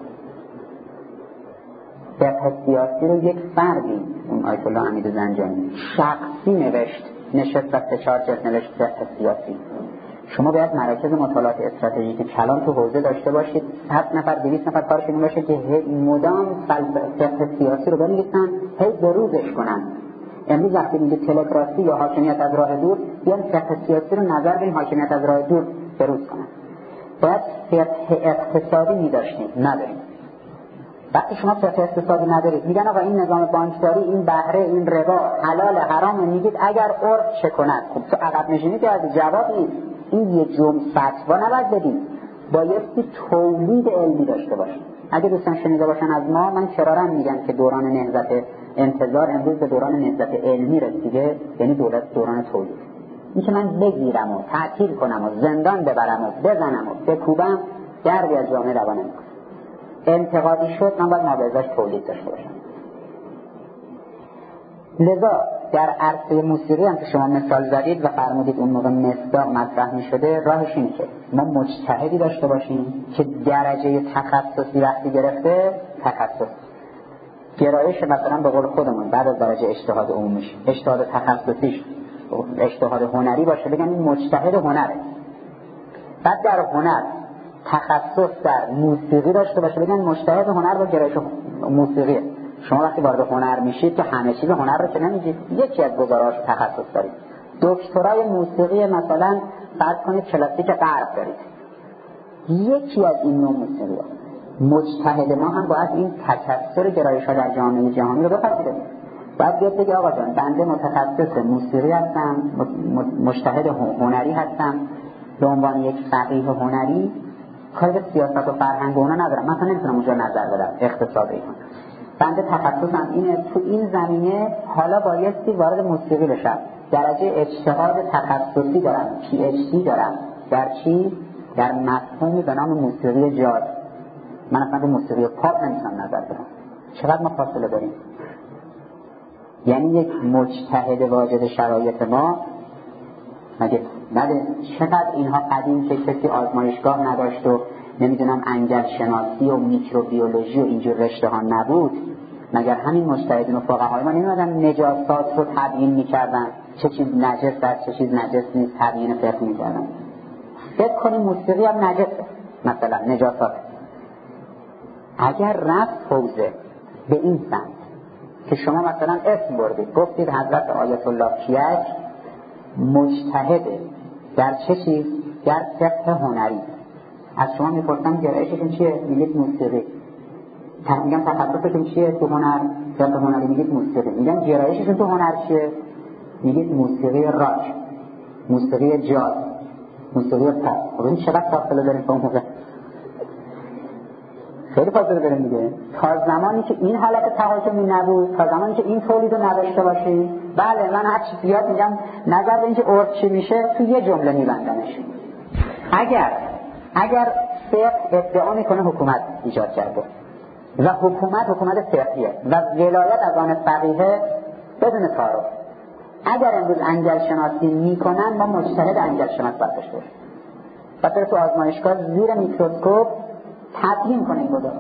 فقه سیاسی رو یک فردی، اون آیت الله حمید زنجانی شخصی نوشت، نشست و فشار جلد نوشت فقه سیاسی. شما باید مراکز مطالعات استراتژیک کلان تو حوزه داشته باشید، صد نفر دویست نفر کارشون این باشه که مدام فقه سیاسی رو بنویسن، هی بروزش کنن. امروز وقتی میگه تلگرافی یا حاکمیت از راه دور، بیان فقه سیاسی رو نظر به حاکمیت از راه دور بروز کنن. باید فقه اقتصادی می‌داشتیم، نداریم. وقتی شما فقه اقتصادی ندارید، میگن آقا این نظام بانکداری، این بهره، این ربا حلال حرام، میگید اگر عرف چه کند. خب تو عقب نشینی که از جواب نیست. این یه جمع فتوا نباید بدیم، بایستی تولید علمی داشته باشیم. اگه دوستان شنیده باشن از ما، من کرارم میگم که دوران نهضت انتظار امروز به دوران نهضت علمی رسیده، یعنی دولت دوران تولید. این که من بگیرم و تعطیل کنم و زندان ببرم و بزنم و بکوبم، دردی از جامعه روا نمیکنه. انتقادی شد، من باید مابعضاش تولید داشته باشم. لذا در عرصه موسیقی هم که شما مثال زدید و فرمودید اون موقع مصداق مطرح می شده، راهش اینه که ما مجتهدی داشته باشیم که درجه تخصصی وقتی گرفته، تخصص گرایش مثلا به قول خودمون بعد از درجه اجتهاد عمومیش، اجتهاد تخصصیش اجتهاد هنری باشه، بگن این مجتهد هنره. بعد در هنر تخصص در موسیقی داشته باشه، بگن مجتهد هنر با گرایش موسیقیه. شما وقتی وارد هنر میشید که همه چیز هنر رو که نمیگید، یکی از گزاره‌هاش تخصص دارید. دکترای موسیقی مثلا فرض کنید کلاسیک غرب دارید، یکی از این نوع موسیقی ها. مجتهد ما هم باید این تکثر گرایش‌ها در جامعه جهانی رو بپذیره. باید بیاد بگه آقا جان بنده متخصص موسیقی هستم، مجتهد هنری هستم، به عنوان یک فقیه هنری کاری به سیاست و فرهنگ اونا ندارم، مثلا نمیتونم اونجا نظر بدم اقتصاد اینا. بنده تخصصم اینه، تو این زمینه حالا بایستی وارد موسیقی بشم، درجه اجتهاد تخصصی دارم، پی اچ دی دارم در چی؟ در مفهومی به نام موسیقی جاز. من اصلا به موسیقی پاپ نمیتونم نظر بدم. چقدر ما فاصله داریم؟ یعنی یک مجتهد واجد شرایط ما مگه بله چقدر اینها قدیم که کسی آزمایشگاه نداشت و نمیدونم انگل شناسی و میکروبیولوژی و اینجور رشته ها نبود، مگر همین مجتهدین و فقهای ما نمیدونن نجاسات رو تبیین میکردن، چه چیز نجس است چه چیز نجس نیست، تبیین فقه میکردن. فکر کنیم موسیقی هم نجسه، مثلا نجاسات. اگر رفت حوزه به این سمت که شما مثلا اسم بردید گفتید حضرت آیت الله کیک مجتهده در چه چیز؟ در فقه هنری. از شما میپرسم گرایشتون چیه؟ میگید موسیقی. میگم تخصصتون چیه تو هنر؟ فقه هنری. میگید موسیقی. میگم گرایشتون تو هنر چیه؟ میگید موسیقی راک، موسیقی جاز، موسیقی پاپ. خب این چقدر فاصله داریم با اون موقع؟ خیلی فاصله داریم دیگه. تا زمانی که این حالت تحاکمی نبود، تا زمانی که این تولید رو نداشته باشی، بله من هر چی زیاد میگم نظر به اینکه عرف چی میشه تو یه جمله میبندمش. اگر اگر فقه ادعا میکنه حکومت ایجاد کرده و حکومت حکومت فقهیه و ولایت از آن فقیه بدون تعارض، اگر امروز انگل شناسی میکنن ما مجتهد انگل شناس باید داشته باشیم. بعد تو آزمایشگاه زیر میکروسکوپ تبیین کنه این بوده.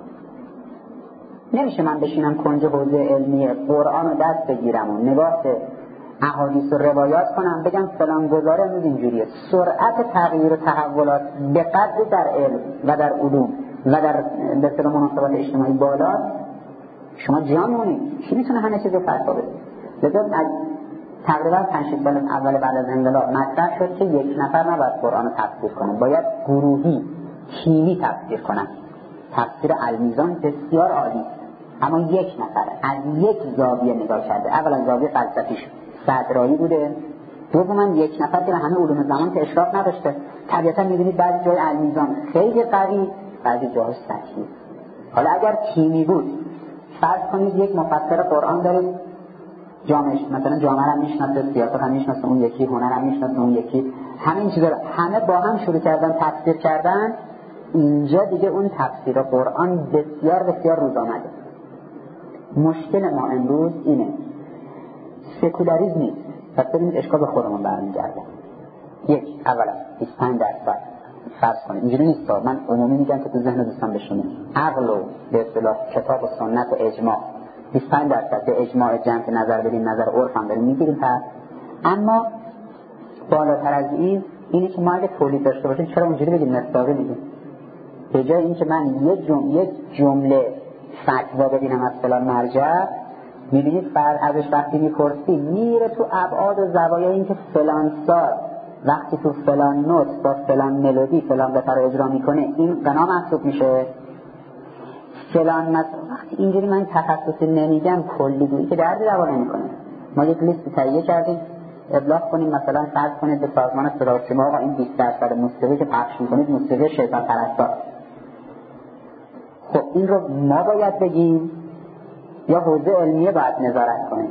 نمیشه من بشینم کنج حوزه علمی قرآن رو دست بگیرم و نگاه به احادیث و روایات کنم بگم فلان گزاره امروز اینجوریه. سرعت تغییر و تحولات به قدر در علم و در علوم و در به اصطلاح مناسبات اجتماعی بالا، شما جامونید کی میتونه همه چیز رو فتوا بده؟ لذا از تقریبا پنج شش سال اول بعد از انقلاب مطرح شد که یک نفر نباید قرآن رو تفسیر کنه، باید گروهی تیمی تفسیر کنن. تفسیر المیزان بسیار عالی، اما یک نفر از یک زاویه نگاه کرده. اولا زاویه فلسفیش صدرایی بوده، دوما یک نفر که به همه علوم زمان که اشراف نداشته. طبیعتا می‌بینید بعضی جای المیزان خیلی قوی، بعضی جاها سطحی. حالا اگر تیمی بود، فرض کنید یک مفسر قرآن دارید، جامعه مثلا جامعه هم میشناسه، سیاست هم میشناسه، اون یکی هنر هم میشناسه، اون یکی همین چیزا رو همه با هم شروع کردن تفسیر کردن. اینجا دیگه اون تفسیر قرآن بسیار بسیار روز آمده. مشکل ما امروز اینه، سکولاریسم نیست. پس ببینید اشکال به خودمون برمیگرده. یک، اولا بیست و پنج درصد فرض کنید اینجوری نیست. من عمومی میگم که تو ذهن دوستان بشینه، عقل و به اصطلاح کتاب و سنت و اجماع بیست و پنج درصد به اجماع جمع که نظر بدیم، نظر عرف هم داریم میگیریم. پس اما بالاتر از این اینی که ما اگه تولید داشته باشیم چرا اونجوری بگیم مصداقی بگیم؟ به جای اینکه من یک جمله یک جمله فتوا ببینم از فلان مرجع، میبینید فرد ازش وقتی میپرسی میره تو ابعاد و زوایای این که فلان سال وقتی تو فلان نوت با فلان ملودی فلان قطعه رو اجرا میکنه این غنا محسوب میشه. فلان مثلا وقتی اینجوری من تخصصی نمیگم کلی گویی که دردی دوا نمیکنه. ما یک لیست تهیه کردیم ابلاغ کنیم، مثلا فرض کنید به سازمان صدا و سیما آقا این بیست درصد موسیقی که پخش میکنید موسیقی شیطان پرستا. خب این رو ما باید بگیم یا حوزه علمیه باید نظارت کنه؟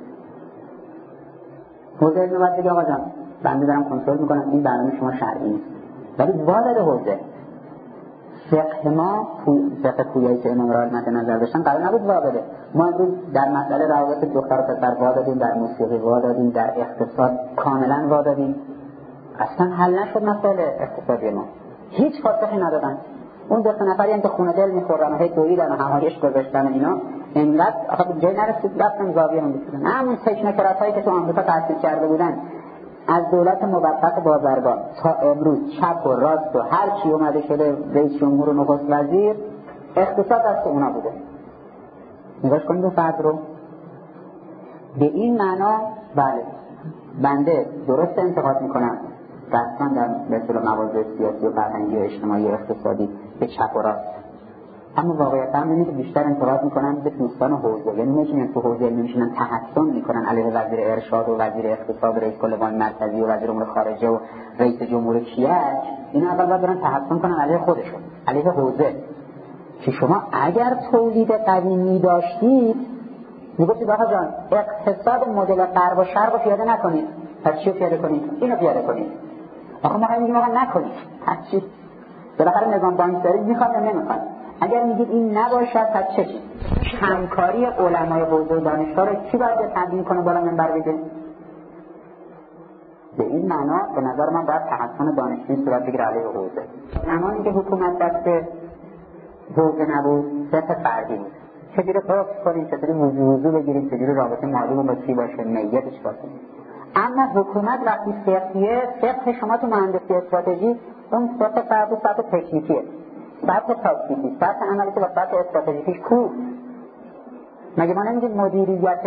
حوزه علمیه باید بگه آقا جان بنده دارم کنترل میکنم این برنامه شما شرعی نیست، ولی وارد حوزه فقه ما فقه پویایی که امام راهی مد نظر داشتن قرار نبود وارده. ما امروز در مسئله روابط دختر و پسر وادادیم، در موسیقی وادادیم، در اقتصاد کاملا وادادیم. اصلا حل نشد مسئله اقتصادی ما، هیچ پاسخی ندادن. اون دو سه نفری هم که خونه دل میخورن و هی دویدن و همایش گذاشتن و اینا اینقدر آخه جای نرسید رفتن زاویه هم بسیدن. همون تکنوکرات هایی که تو آمریکا تحصیل کرده بودن از دولت موقت بازرگان تا امروز چپ و راست و هر چی اومده شده رئیس جمهور و نخست وزیر اقتصاد دست اونا بوده. نگاش کنید به فرد رو به این معنا. بله بنده درست انتقاد میکنم رسما در مثل موازه سیاسی و فرهنگی و اجتماعی و اقتصادی به چپ و راست، اما واقعیت هم اینه که بیشتر انتقاد میکنن به دوستان حوزه، یعنی نمیشینن تو حوزه نمیشینن تحسن میکنن علیه وزیر ارشاد و وزیر اقتصاد و رئیس کل بانک مرکزی و وزیر امور خارجه و رئیس جمهور کیک. اینا اول باید برن تحسن کنن علیه خودشون، علیه حوزه. که شما اگر تولید قدیمی داشتید میگفتید آقا جان اقتصاد مدل غرب و شرق رو پیاده نکنید، پس چی پیاده کنید؟ اینو پیاده کنید. آقا ما همین میگیم آقا نکنید، پس چی؟ بالاخره نظام بانکداری میخواد یا نمیخواد؟ اگر میگید این نباشد پس چه چی؟ همکاری علمای حوزه و دانشگاه رو کی باید تدوین کنه بالا منبر بگه؟ به این معنا به نظر من باید تحسن دانشجویی صورت بگیره علیه حوزه. زمانی که حکومت دست حوزه نبود صرف فردی بود، چجوری قفل کنیم، چجوری وضو بگیریم، چجوری رابطه مالی با کی باشه، میتش باشه. اما حکومت وقتی فقهیه، فقه شما تو مهندسی استراتژی اون سطح فرد و سطح تکنیکیه، سطح تاکتیکی، سطح عملی که با سطح استراتژیکیش کو. مگه ما نمیگیم مدیریت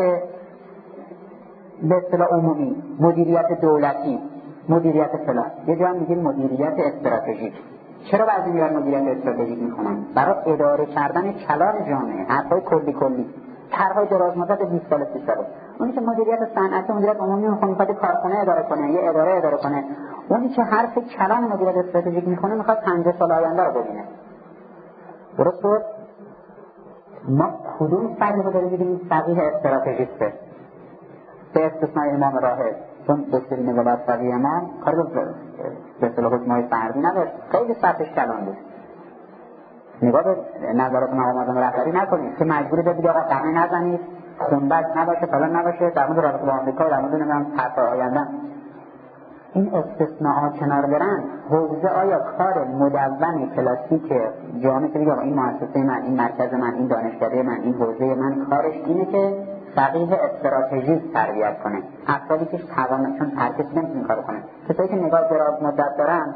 به اصطلاح عمومی، مدیریت دولتی، مدیریت فلان، یه جا هم میگیم مدیریت استراتژیک. چرا بعضی میرن مدیریت استراتژیک میکنن؟ برای اداره کردن کلان جامعه، حرفای کلی کلی، طرحهای دراز مدت بیست سال سی ساله. اونی که مدیریت صنعتی، مدیریت عمومی میخواد کارخونه اداره کنه، یه اداره اداره کنه. اونی که حرف کلان مدیریت استراتژیک میکنه میخواد پنجاه سال آینده رو ببینه. درست بود؟ ما کدوم فردی رو داریم میگیم فقیه استراتژیسته؟ به استثنای امام راهب، چون بسیاری نگاه فقیه امام کار به اصطلاح حکمای فردی نداشت، خیلی سطحش کلان بود. نگاه به نظرات مقام اعظم رهبری نکنید که مجبوری بگید آقا قمه نزنید، خونبک نباشه، فلان نباشه، در مورد رابطه با آمریکا و در مورد نمیدونم حرفای آینده. این استثناءات کنار برن، حوزه آیا کار مدون کلاسیک جامعه که بگه این مؤسسه من، این مرکز من، این دانشکده من، این حوزه من کارش اینه که فقیه استراتژیک تربیت کنه، افرادی که توان چون هر کسی نمیتونه کار کنه، کسایی که نگاه دراز مدت دارن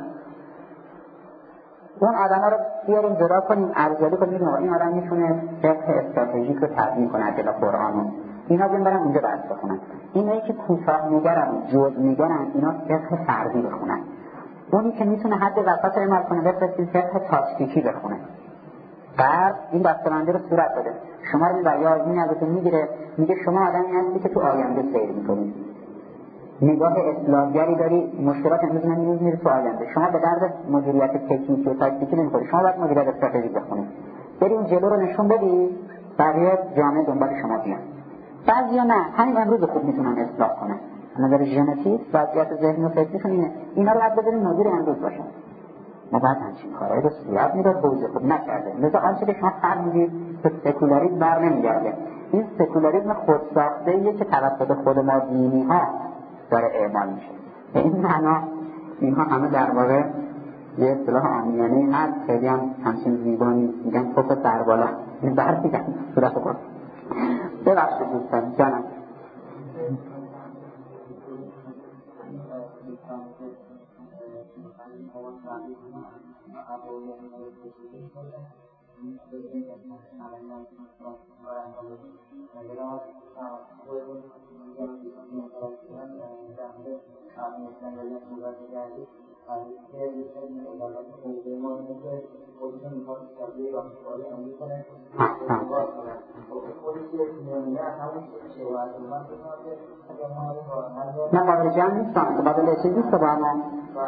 اون آدم‌ها رو بیاریم جدا کنیم، ارزیابی کنیم این آدم میتونه فقه استراتژیک رو تدوین کنه از قرآن. اینا بیان برن اونجا درس بخونن. اینایی که کوتاه نگرن، جزء نگرن، اینا فقه فردی بخونن. اونی که میتونه حد وسط رو عمل کنه بفرستین فقه تاکتیکی بخونه. بعد این دستبندی رو صورت بده. شما رو میبره یا آزمین ازتون میگیره، میگه شما آدمی هستی که تو آینده سیر میکنی، نگاه اصلاحگری داری، مشکلات امروز نمی‌بینید میره تو آینده. شما به درد مدیریت تکنیکی و تاکتیکی نمی‌خوری، شما باید مدیریت استراتژیک بخونید. بری اون جلو رو نشون بدی، بقیه جامعه دنبال شما بیان. بعضیا نه، همین امروز خوب میتونن اصلاح کنن. از نظر ژنتیک، وضعیت ذهنی و فکریشون اینه. اینا رو باید بذاریم مدیر امروز باشن. ما باید همچین کارهایی رو صورت میداد، حوزه خوب نکرده. لذا آنچه که شما فرض می‌گیرید که سکولاریسم بر نمیگرده. این سکولاریسم خودساخته‌ایه که توسط خود ما دینی‌ها داره اعمال میشه. به این معنا اینها همه در واقع یه اصطلاح عامیانه هست، خیلی هم همچین زیبانی میگن فوق سر بالا، این بر میگن صورت کن. ببخشید دوستان جانم. نه قابل جمع نیستم، قابل چیز نیست با ما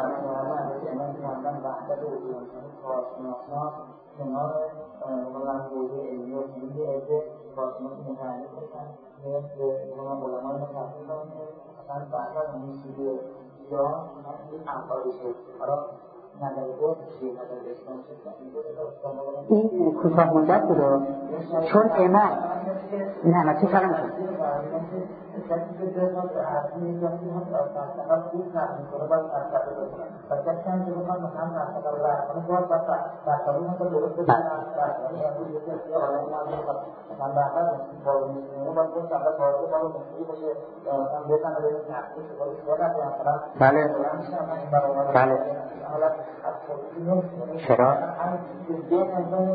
کنار مثلا حوزه علمی و فنی علمی کارشناس متعلق بشن که اونها علمای متعلق کنن که مثلا بعدا این چیزی یا این انفار بشه. حالا نظر بود چیه نظر اسلام چه این کوتاه مدت بوده چون امام نه نه چه کلام شد بله بله چرا؟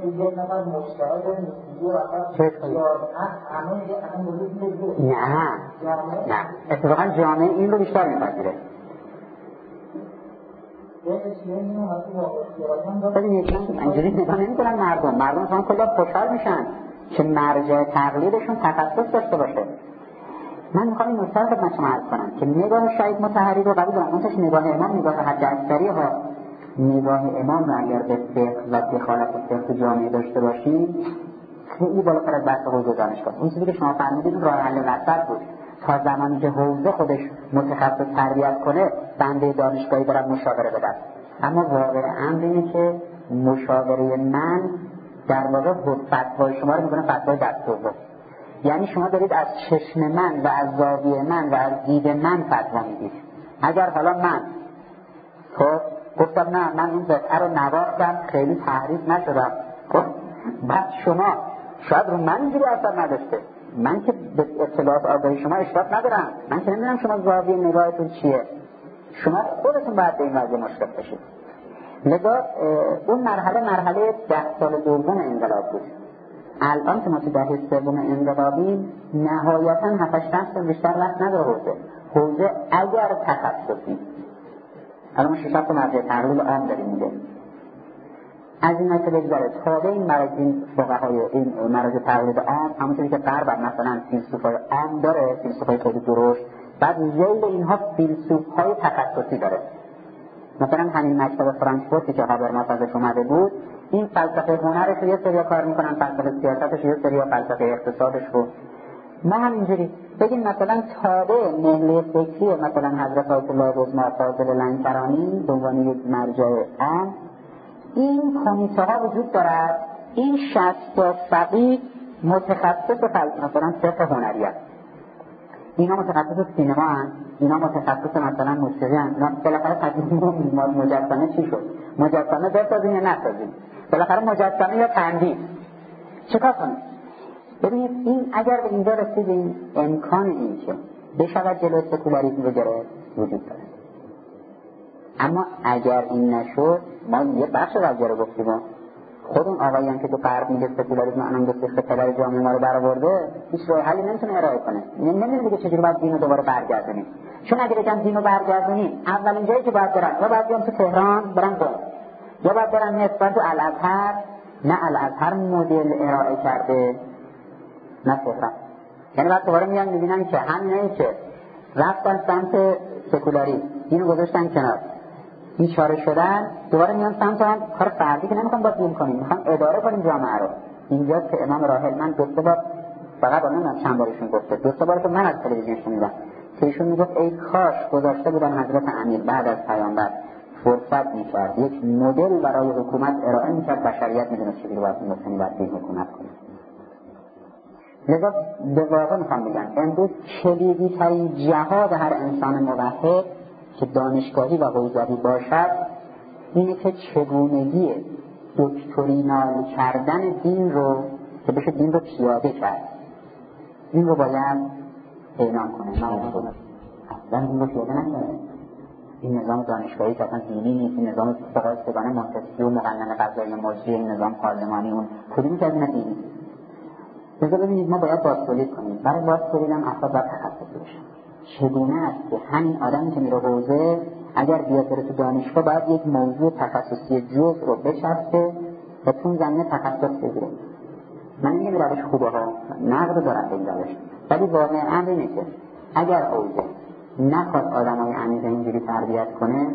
نه نه، اتفاقا جامعه این رو بیشتر میپذیره. ببینید من اینجوری نگاه نمی‌کنم مردم مردم مثلا کلا خوشحال میشن که مرجع تقلیدشون تخصص داشته باشه. من میخوام این نکته رو خدمت شما عرض کنم که نگاه شاید متحری رو قبول دارم، منتش نگاه امام نگاه حد اکثری ها، نگاه امام رو اگر به فقه و دخالت فقه جامعه داشته باشیم خیلی بالاتر از بحث حوزه دانشگاه. اون چیزی که شما فرمودید راه حل وسط بود. تا زمانی که حوزه خودش متخصص تربیت کنه بنده دانشگاهی برم مشاوره بدم. اما واقع امر اینه که مشاوره من در واقع فتوای شما رو میکنه فتوای دست دوم. یعنی شما دارید از چشم من و از زاویه من و از دید من فتوا میدید. اگر حالا من خب گفتم نه من این قطعه رو نواختم خیلی تحریف نشدم، خب بعد شما شاید رو من اینجوری اثر نداشته، من که به اطلاعات آگاهی شما اشراف ندارم، من که نمیدونم شما زاویه نگاهتون چیه، شما خودتون باید به این وضع مشرف بشید. لذا اون مرحله مرحله ده سال دوم انقلاب بود. الان که ما تو دهه سوم انقلابی نهایتا هفت هشت سال بیشتر وقت نداره حوزه حوزه اگر تخصصی الان ما شش هفت مرجع تقلیل عام داریم میده از این نکته بگذاره تابع این مراجع این فقهای این مراجع تقلیل عام همونطوری که غرب مثلا فیلسوفای عام داره، فیلسوفای خیلی درشت، بعد ذیل اینها فیلسوفای تخصصی داره. مثلا همین مکتب فرانکفورتی که هابرماس ازش اومده بود، این فلسفه هنرش رو یه سری کار میکنن، فلسفه سیاستش یه سری، فلسفه اقتصادش رو. ما هم اینجوری بگیم مثلا تابع مهله فکری مثلا حضرت آیت الله عظما فاضل لنکرانی به عنوان یک مرجع عام این کمیته ها وجود دارد. این شصت فقیه متخصص فلسفه مثلا فقه هنری است، اینا متخصص سینما هستند، اینا متخصص مثلا موسیقی هستند. اینا بالاخره تصمیم مجسمه چی شد؟ مجسمه بسازیم یا نسازیم؟ بالاخره مجسمه یا تندیس چیکار کنیم؟ ببینید این اگر به اینجا رسیدیم امکان این که بشود جلوی سکولاریسم رو گرفت وجود داره. اما اگر این نشد ما یه بخش قضیه رو گفتیم، خود اون آقایان که تو غرب میگه سکولاریسم الان به سخت پدر جامعه ما رو برآورده هیچ راه حلی نمیتونه ارائه کنه. نمیدونه دیگه چجوری باید دین رو دوباره برگردونیم، چون اگه بگم دین رو برگردونیم اولین جایی که باید برن یا باید بیان تو تهران برن قم، یا باید برن نسبت تو الازهر. نه الازهر مدل ارائه کرده نه تهران. یعنی بعد دوباره میان میبینن که همینایی که رفتن سمت سکولاریسم دینو گذاشتن کنار این چاره شدن دوباره میان سمت هم کار فردی که نمیخوام با دین کنیم، میخوام اداره کنیم جامعه رو. اینجاست که امام راحل من دو سه بار فقط اونم چند بارشون گفته دو سه بار که من از تلویزیون شنیدم که ایشون میگفت ای کاش گذاشته بودن حضرت امیر بعد از پیامبر فرصت میکرد یک مدل برای حکومت ارائه میکرد، بشریت میدونه چجوری باید مسلمی باید این حکومت کنه. لذا به واقع میخوام بگم امروز کلیدی ترین جهاد هر انسان موحد که دانشگاهی و حوزوی باشد اینه که چگونگی دکترینال کردن دین رو که بشه دین رو پیاده کرد، این رو باید اعلام کنه. نه اصلا دین رو پیاده نکنه. این نظام دانشگاهی که اصلا دینی نیست، این نظام فقهای سگانه منتسبی و مقننه قضایی مجری، این نظام پارلمانی اون کدومی که از این دینی. لذا ببینید ما باید بازتولید کنیم. برای بازتولید هم افراد باید تخصصی بشن. چگونه است که همین آدمی که میره حوزه اگر بیاد بره تو دانشگاه باید یک موضوع تخصصی جزء رو بچسبه و تو اون زمینه تخصص بگیره. من این روش خوبه ها نقد دارم به این روش، ولی واقع امر اینه که اگر حوزه نخواد آدمای عمیق اینجوری تربیت کنه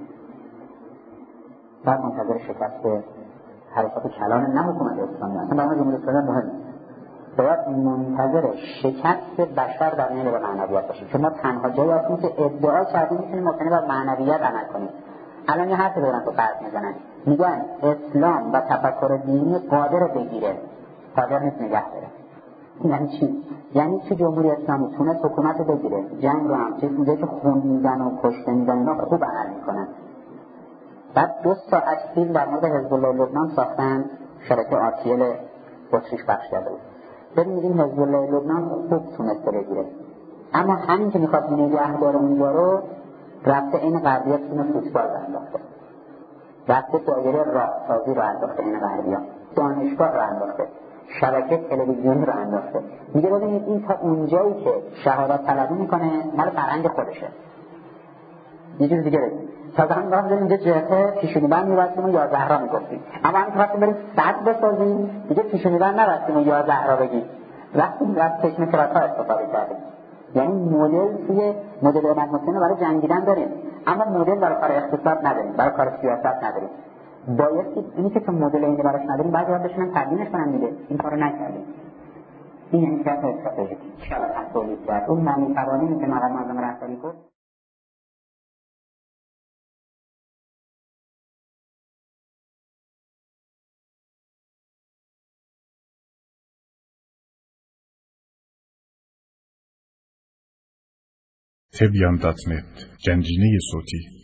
باید منتظر شکست حرکت کلان نه حکومت اسلامی اصلا برای جمهوری اسلامی مهم باید منتظر شکست بشر در میل به معنویت باشیم، چون ما تنها جایی هستیم که ادعا کردیم میتونیم ممکنه بر معنویت عمل کنیم. الان یه حرفی دارن تو غرب میزنن میگن اسلام و تفکر دینی قادر بگیره، قادر نیست نگه داره. یعنی چی؟ یعنی چه جمهوری اسلامی تونست حکومت بگیره، جنگ رو هم چیز میگه که خون میزن و کشته میزن اینا خوب عمل میکنن. بعد دو ساعت فیلم در مورد حزب الله لبنان ساختن، شبکه آرتیل اتریش پخش کرده بود. ببینید این حزب الله لبنان خوب تونسته بگیره، اما همین که میخواد نگه داره اونجا رو رفته این غربی‌ها تیم فوتبال رو انداخته، رفته دایره راهسازی رو انداخته، این غربی‌ها دانشگاه رو انداخته. شبکه تلویزیونی رو انداخته. میگه ببینید این تا اونجایی که شهادت طلبی میکنه مال فرهنگ خودشه. یه چیز دیگه بگیم تا هم دارم داریم اینجا جهته پیشونی بند میبستیم و یا زهرا میگفتیم، اما همین که وقتی بریم صد بسازیم دیگه پیشونی بند نبستیم و یا زهرا بگیم، وقتی از چشم کراتا استفاده کردیم. یعنی مدل توی مدل امام حسین برای جنگیدن داریم، اما مدل برای کار اقتصاد نداریم، برای کار سیاست نداریم. باید اینی که تو مدل اینی براش نداریم بعد باید بشونن تبیینش کنن دیگه. این کارو نکردیم. این یعنی سیاست استراتژیک. شبکه تولید کرد. اون معنی توانایی که مقام معظم رهبری گفت تبیان دات نت، گنجینه صوتی.